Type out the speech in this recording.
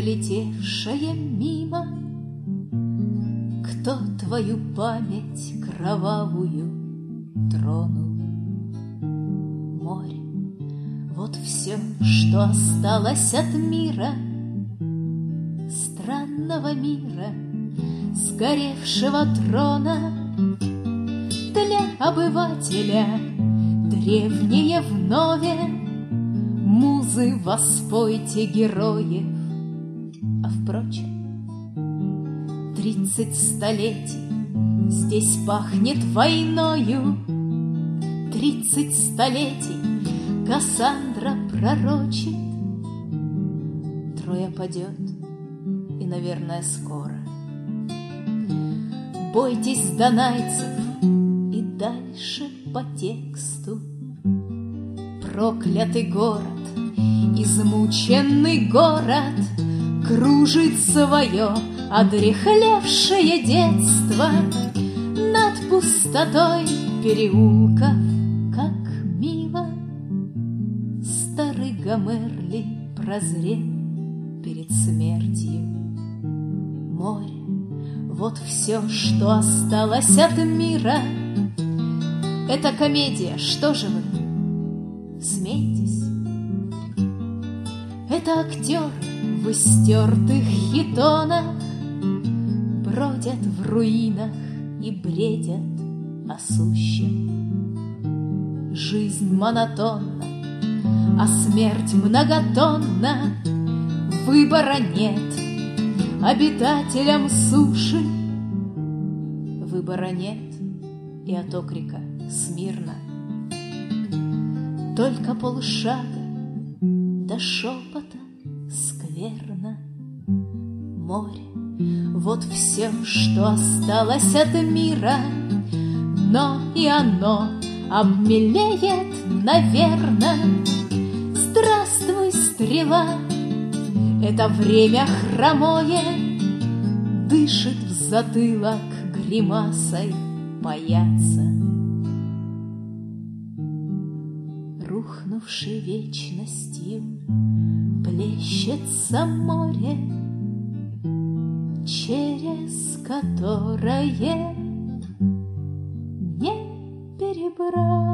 пролетевшая мимо, кто твою память кровавую тронул? Море, вот все, что осталось от мира, странного мира, сгоревшего трона. Для обывателя древнее вновь, музы, воспойте героев. А впрочем, 30 столетий здесь пахнет войною, 30 столетий Кассандра пророчит. Троя падет, и, наверное, скоро. Бойтесь донайцев, и дальше по тексту. Проклятый город, измученный город, кружит свое одряхлевшее детство над пустотой переулков, как мимо. Старый Гомерли прозрел перед смертью. Море, вот все, что осталось от мира. Это комедия, что же вы? Смейтесь. Это актеры в истертых хитонах бродят в руинах и бредят о сущем. Жизнь монотонна, а смерть многотонна. Выбора нет обитателям суши. Выбора нет и от окрика смирно. Только полшага до шепота скверно. Море, вот все, что осталось от мира, но и оно обмелеет, наверно. Здравствуй, стрела, это время хромое дышит в затылок гримасой паяца. Рухнувшей вечностью плещется море, через которое не перебрать.